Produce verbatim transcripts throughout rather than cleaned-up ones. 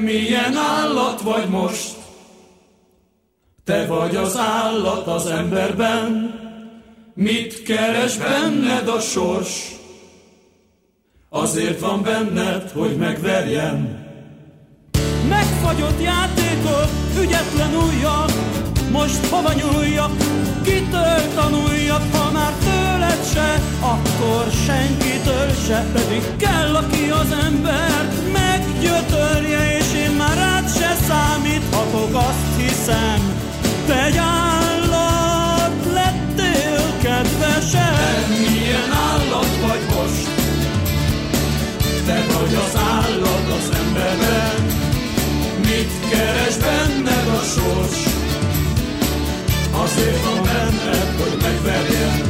milyen állat vagy most? Te vagy az állat az emberben, mit keres benned a sors? Azért van benned, hogy megverjen. Megfagyott játékok, ügyetlen ujjak, most hova nyúljak, kitől tanuljak, ha már tőled se, akkor senkitől se, pedig kell, aki az embert meggyötörje, és én már rád se számíthatok, azt hiszem, te egy állat lettél, kedvesem. Te milyen állat vagy most? Te vagy az állat az emberben, mit keres benned a sors? Azért van benned, hogy megverjen.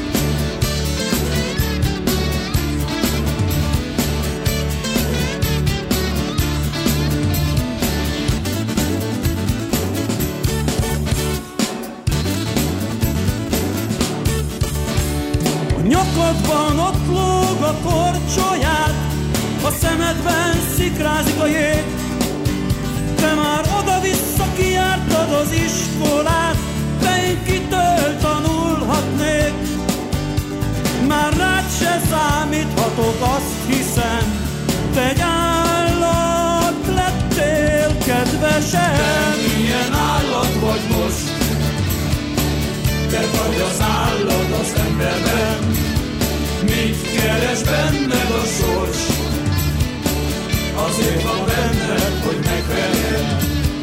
A nyakadban ott lóg a korcsolyád, a szemedben szikrázik a jég. Te már oda-vissza kijártad az iskolát, de én kitől tanulhatnék. Már rád se számíthatok, azt hiszem, te egy állat lettél, kedvesem. Te milyen állat vagy most? Te vagy az állat az emberben, mit keres benned a sors? Azért van benned, hogy megverjen.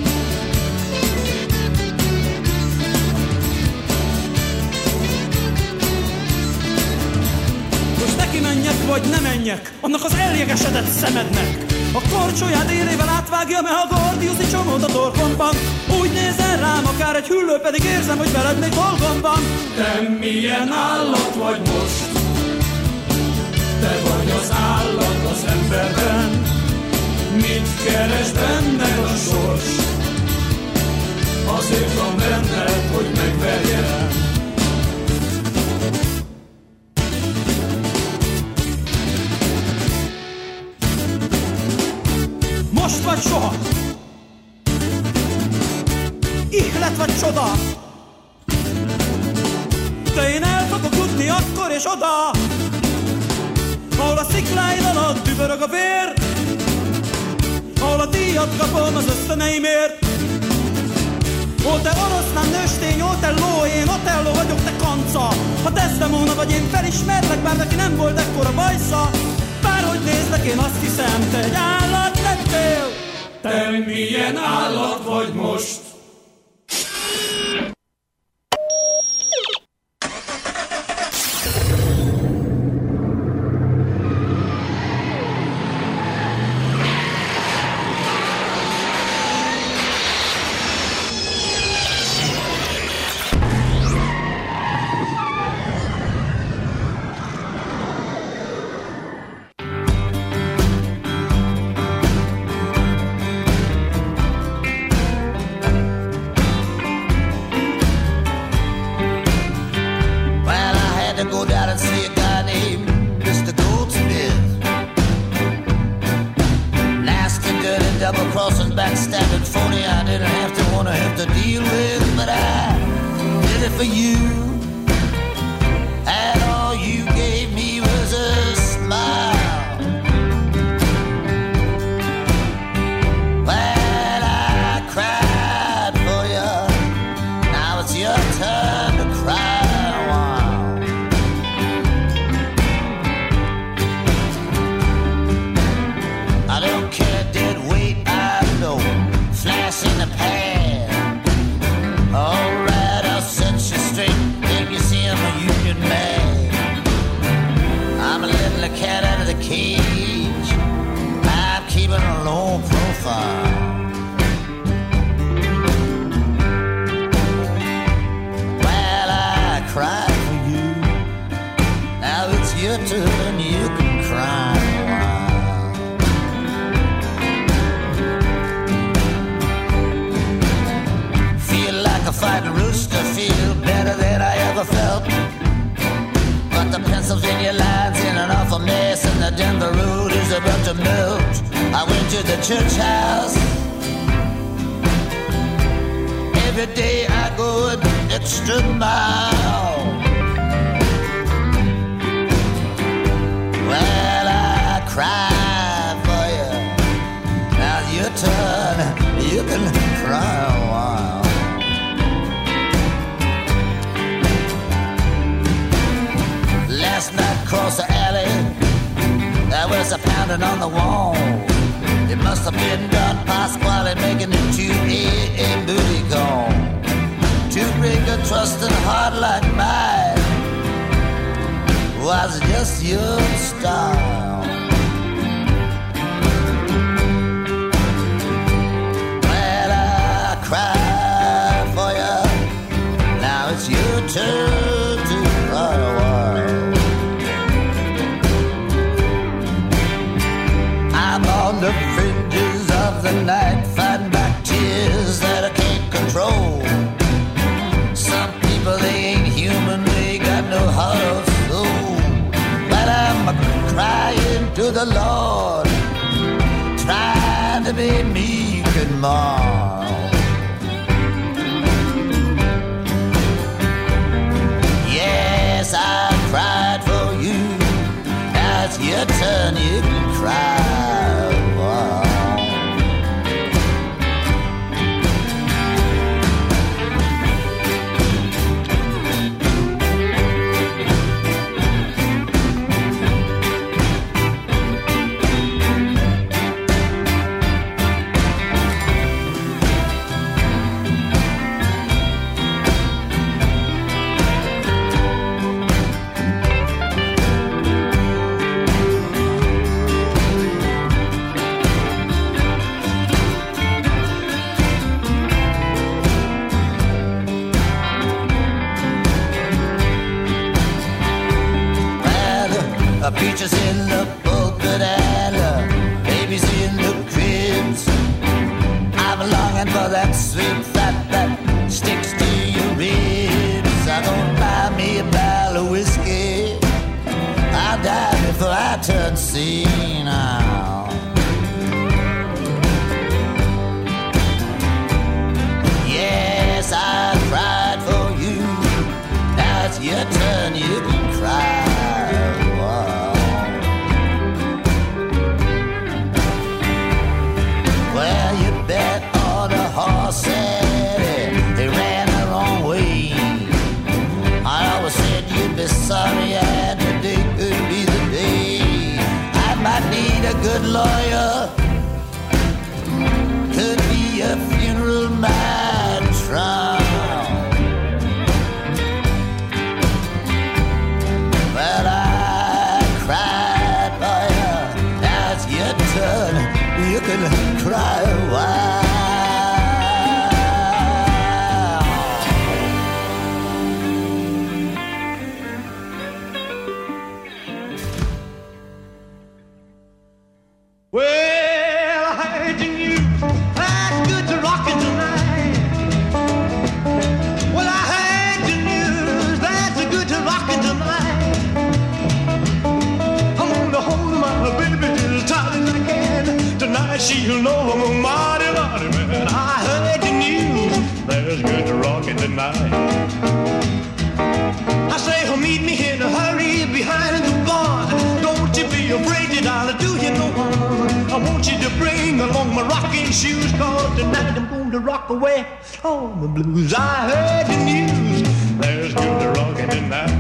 Most neki menjek, vagy ne menjek, annak az eljegesedett szemednek. A korcsolyád érével átvágja, mert a gordiuszi csomód a torkomban. Úgy nézel rám, akár egy hüllő, pedig érzem, hogy veled még dolgom van. Te milyen állat vagy most? Te vagy az állat az emberben, mit keres benned a sors? Azért van benned, hogy megverjen. Most vagy soha, ihlet vagy csoda, de én el fogok jutni akkor és oda, ahol a szikláid alatt dübörög a vér, ahol a díjat kapom az ösztöneimért. Ó, te oroszlán nőstény, ó, te ló, én Otello vagyok, te kanca. Ha Desdemona vagy, én felismerlek, bár neki nem volt ekkora bajsza. Bárhogy nézlek, én azt hiszem, te egy állat lettél. Te milyen állat vagy most? Pennsylvania lines in an awful mess, and the Denver road is about to melt. I went to the church house. Every day I go an extra mile. Well, I cry for you. Now's your turn. You can cry a while. Last night across the alley, there was a pounding on the wall. It must have been Don Pasquale making it to a, a booty call. To break a trusting heart like mine was just your style. Well, I cry for you. Now it's your turn to cry a while. I'm on the fringes of the night, fighting back tears that I can't control. Some people, they ain't human, they got no heart or soul. But I'm crying to the Lord, trying to be meek and mild. Yes, I cried for you. Now it's your turn, you can cry. Preachers in the pulpit and uh, babies in the cribs. I'm longing for that sweet fat that sticks to your ribs. I'm gonna buy me a barrel of whiskey. I'll die before I turn senile. Yes, I cried for you. Now it's your turn, you can cry. Well, you bet on a horse and he ran the wrong way. I always said you'd be sorry and today could be the day. I might need a good lawyer, could be a funeral man trial. But I cried for you, now it's your turn. You can cry a while. Well, I heard the news. That's good to rockin' tonight. Well, I heard the news. That's good to rockin' tonight. I'm gonna hold my baby as tight as I can. Tonight she'll know I'm a mighty, mighty man. I heard the news. There's good to rockin' tonight. I say, oh, meet me in a hurry behind the barn. Don't you be afraid that I'll do you no harm. I want you to bring along my rocking shoes, cause tonight I'm going to rock away all the blues. I heard the news. There's good to rockin' tonight.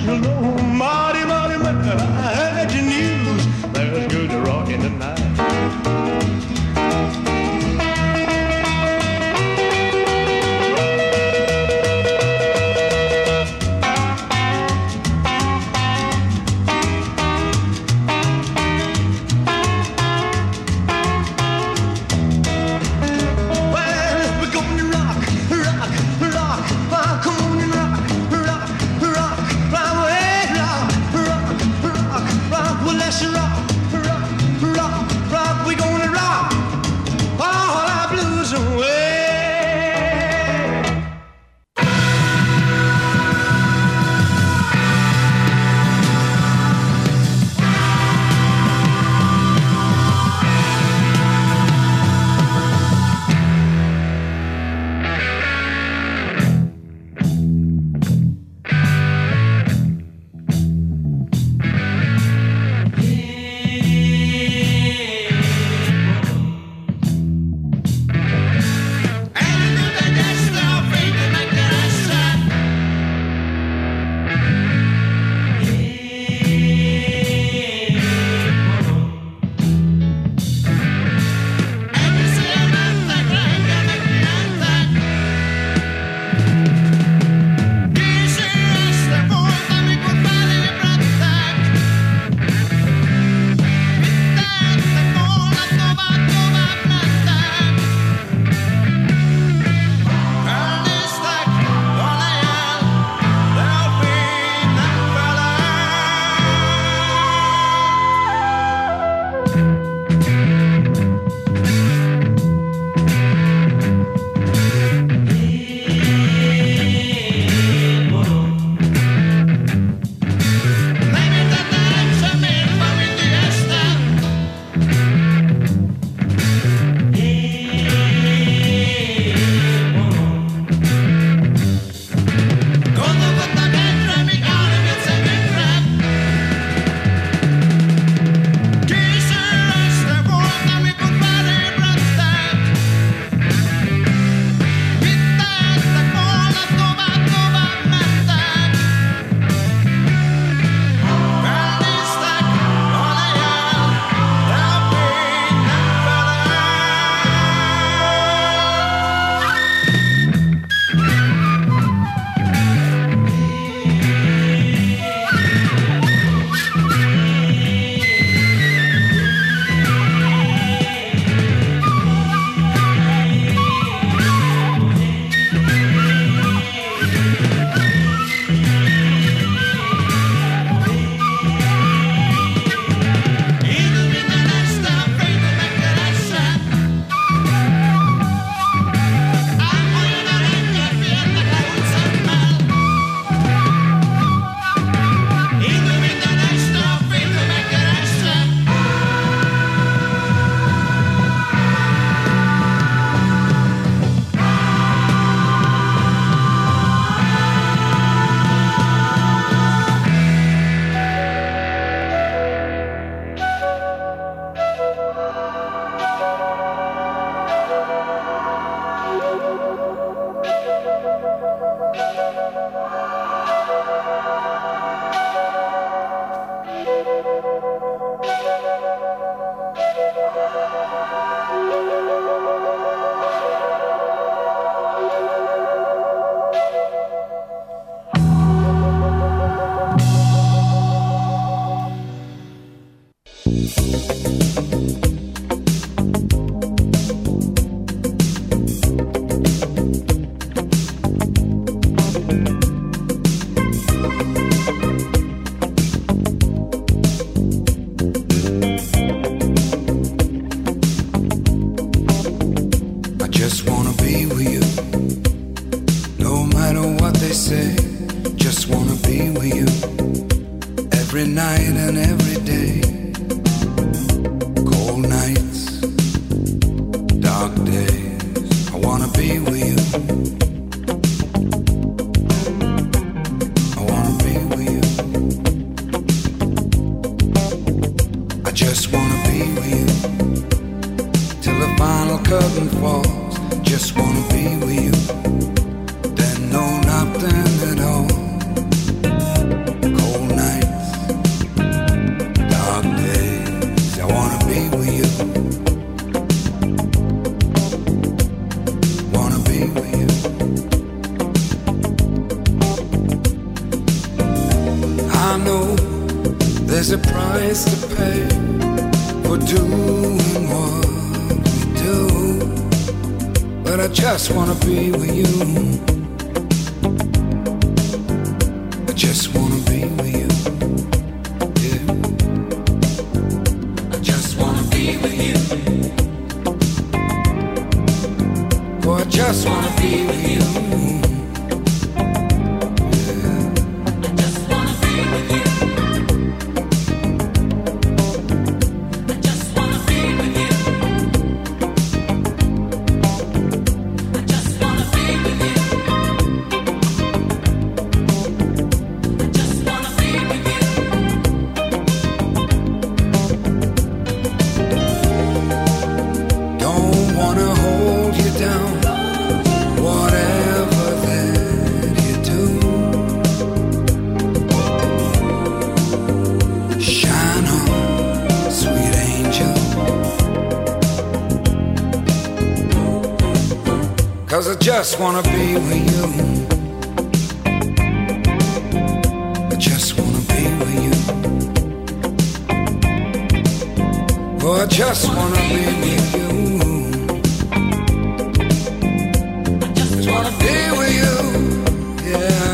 Hello, Marty, Marty, Marty, I heard your news. There's good rockin' tonight. Cold price to pay for doing what we do. But I just wanna be with you. I just wanna be with you. Yeah. I just wanna be with you. Oh, I just wanna be with you. I just wanna be with you. I just wanna be with you. Oh, I just wanna be with you. I just wanna be with you. Yeah.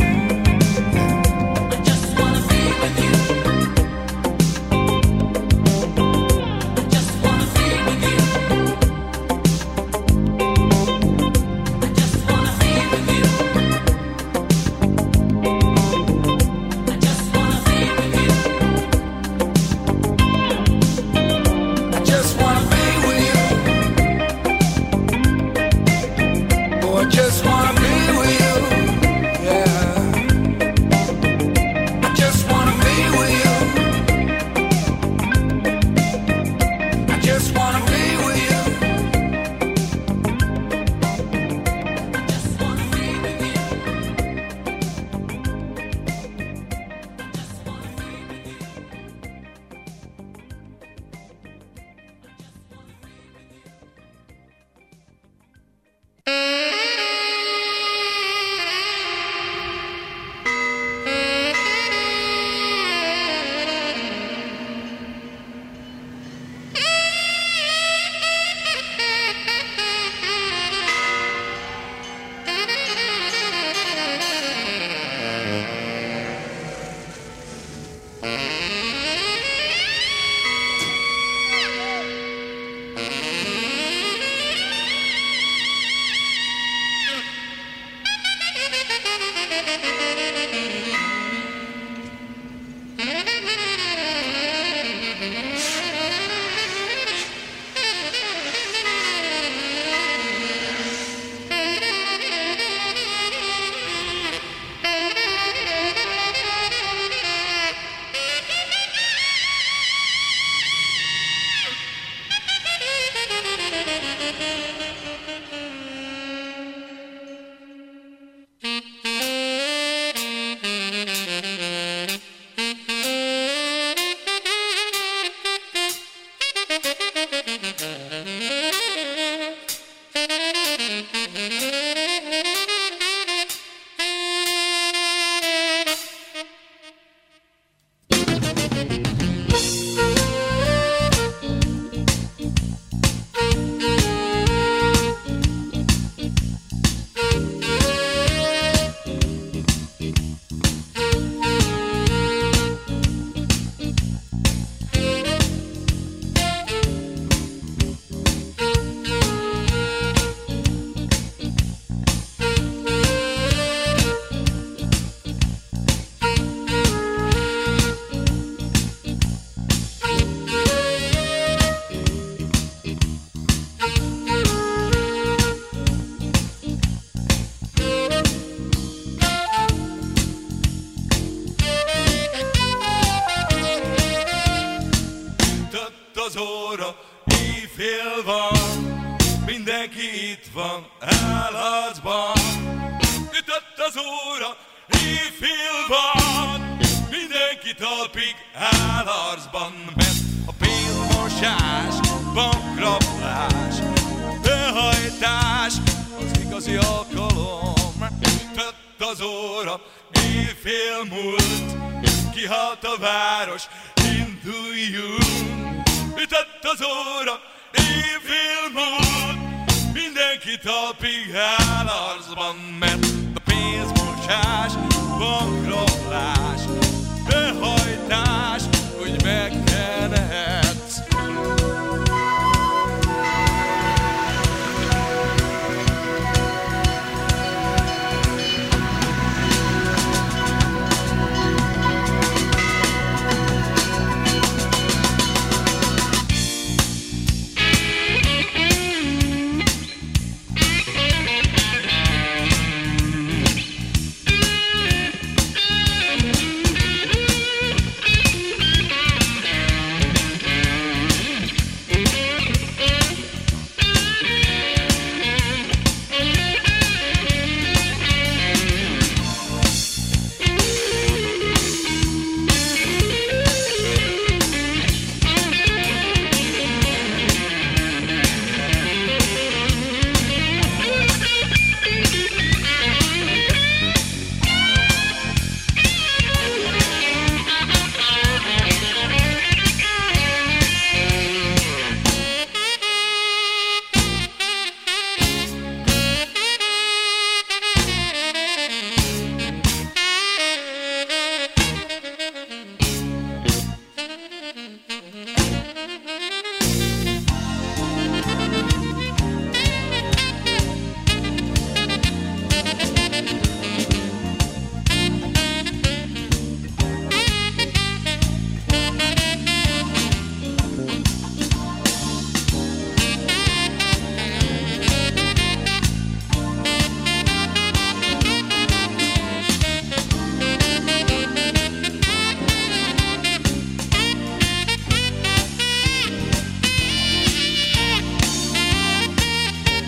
az óra, éjfél van, mindenki itt van álharcban. Ütött az óra, éjfél van, mindenki talpig álharcban, mert a pénzmosás, bankrablás, behajtás az igazi alkalom. Ütött az óra, éjfél múlt, kihalt a város, induljunk. Ütött az óra, éjfélmód, mindenki talpig áll arcban, mert a pénzmosás, bankrablás